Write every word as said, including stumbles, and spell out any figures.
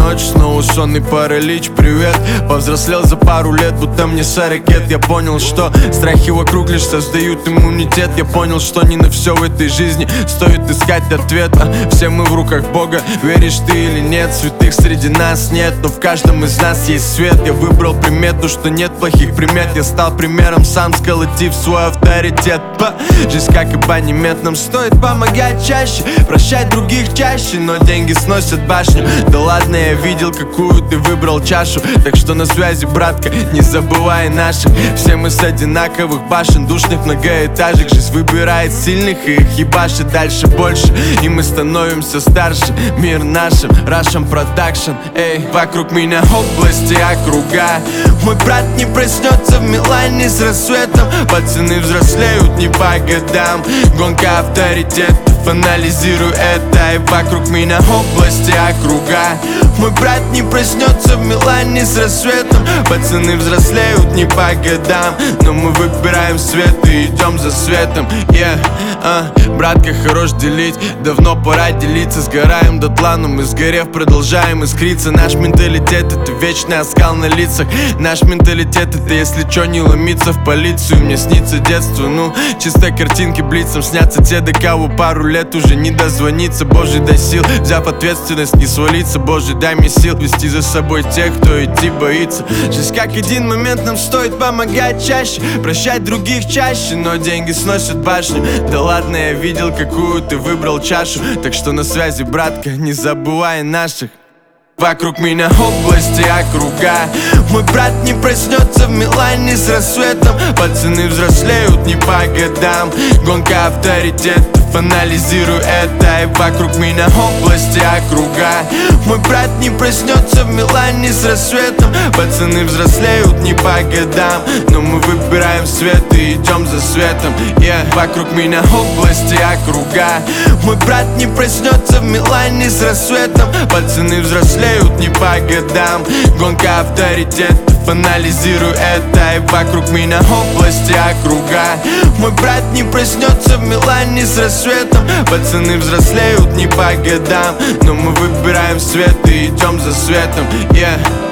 ночь, снова сонный паралич, привет. Повзрослел за пару лет, будто мне сорок лет. Я понял, что страхи вокруг лишь создают иммунитет. Я понял, что не на все в этой жизни стоит искать ответа. Все мы в руках Бога, веришь ты или нет. Святых среди нас нет, но в каждом из нас есть свет. Я выбрал примету, что нет плохих примет. Я стал примером сам, сколотив свой авторитет. Ба. Жизнь как и банимет, нам стоит помогать чаще, прощать других чаще, но деньги сносят башню. Да ладно, я видел, какую ты выбрал чашу. Так что на связи, братка, не забывай наших. Все мы с одинаковых башен, душных многоэтажек. Жизнь выбирает сильных и их ебашит дальше больше. И мы становимся старше, мир нашим, Russian Production. Эй, вокруг меня области, округа. Мой брат не проснется в Милане с рассветом. Пацаны взрослеют не по годам. Гонка авторитетов, анализирую это. И вокруг меня области, округа. Мой брат не проснется в Милане с рассветом. Пацаны взрослеют не по годам, но мы выбираем свет и идем за светом. Yeah, uh. Братка, хорош делить, давно пора делиться. Сгораем дотла, но мы сгорев продолжаем искриться. Наш менталитет — это вечный оскал на лицах. Наш менталитет — это если чё не ломиться в полицию. Мне снится детство, ну, чисто картинки блицом снятся те, до кого пару лет уже не дозвониться. Боже, дай сил, взяв ответственность, не свалиться. Боже, дай мне сил вести за собой тех, кто идти боится. Жизнь как один момент, нам стоит помогать чаще, прощать других чаще, но деньги сносят башню. Да ладно, я видел, какую ты выбрал чашу. Так что на связи, братка, не забывай наших. Вокруг меня области, округа. Мой брат не проснется в Милане с рассветом. Пацаны взрослеют не по годам. Гонка авторитетов, анализирую это. И вокруг меня области, округа. Мой брат не проснется в Милане с рассветом. Пацаны взрослеют не по годам, но мы выбираем свет и идем за светом. Yeah. Вокруг меня области, округа. Мой брат не проснется в Милане с рассветом. Пацаны взрослеют не по годам. Гонка авторитетов, анализирую это. И вокруг меня области, округа. Мой брат не проснется в Милане с рассветом. Пацаны взрослеют не по годам, но мы выбираем свет и идем за светом. Yeah.